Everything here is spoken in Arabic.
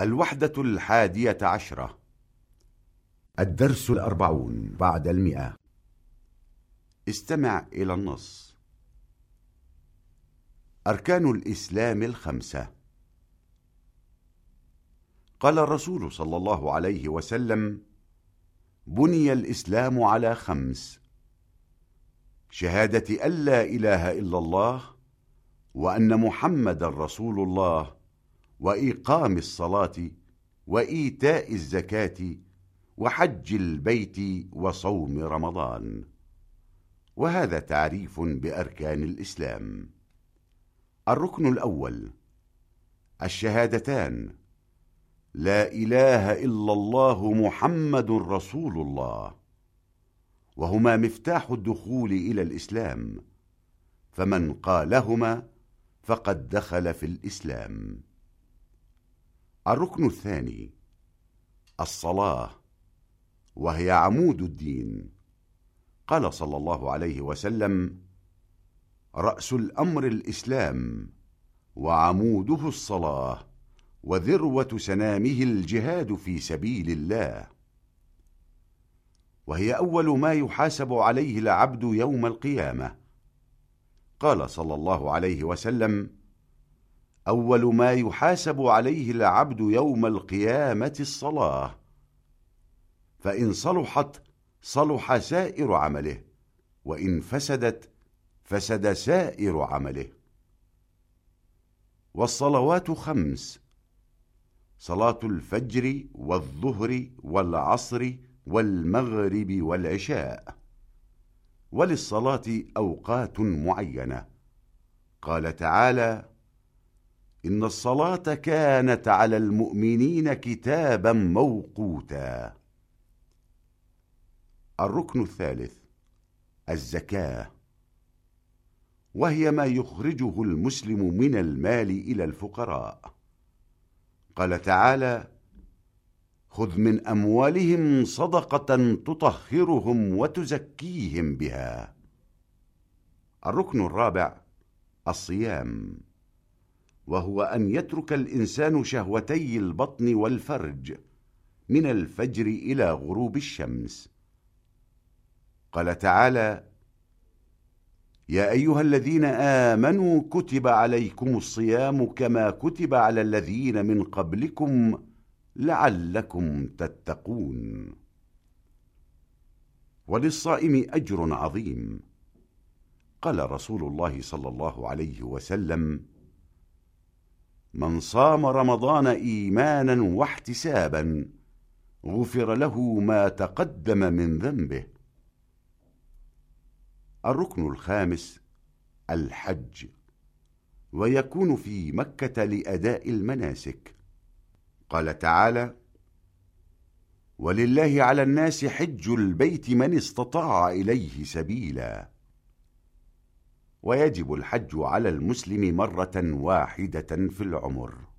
الوحدة 11. الدرس 40 بعد 100. استمع إلى النص. أركان الإسلام 5. قال الرسول صلى الله عليه وسلم: بني الإسلام على 5: شهادة أن لا إله إلا الله وأن محمد رسول الله، وإقام الصلاة، وإيتاء الزكاة، وحج البيت، وصوم رمضان. وهذا تعريف بأركان الإسلام. الركن الأول: الشهادتان: لا إله إلا الله محمد رسول الله، وهما مفتاح الدخول إلى الإسلام، فمن قالهما فقد دخل في الإسلام. الركن الثاني: الصلاة، وهي عمود الدين. قال صلى الله عليه وسلم: رأس الأمر الإسلام، وعموده الصلاة، وذروة سنامه الجهاد في سبيل الله. وهي أول ما يحاسب عليه العبد يوم القيامة. قال صلى الله عليه وسلم: أول ما يحاسب عليه العبد يوم القيامة الصلاة، فإن صلحت صلح سائر عمله، وإن فسدت فسد سائر عمله. والصلوات 5: صلاة الفجر والظهر والعصر والمغرب والعشاء. وللصلاة أوقات معينة. قال تعالى: إن الصلاة كانت على المؤمنين كتابا موقوتا. الركن الثالث: الزكاة، وهي ما يخرجه المسلم من المال إلى الفقراء. قال تعالى: خذ من أموالهم صدقة تطهرهم وتزكيهم بها. الركن الرابع: الصيام، وهو أن يترك الإنسان شهوتي البطن والفرج من الفجر إلى غروب الشمس. قال تعالى: يا أيها الذين آمنوا كتب عليكم الصيام كما كتب على الذين من قبلكم لعلكم تتقون. وللصائم أجر عظيم. قال رسول الله صلى الله عليه وسلم: من صام رمضان إيمانا واحتسابا غفر له ما تقدم من ذنبه. الركن الخامس: الحج، ويكون في مكة لأداء المناسك. قال تعالى: ولله على الناس حج البيت من استطاع إليه سبيلا. ويجب الحج على المسلم مرة واحدة في العمر.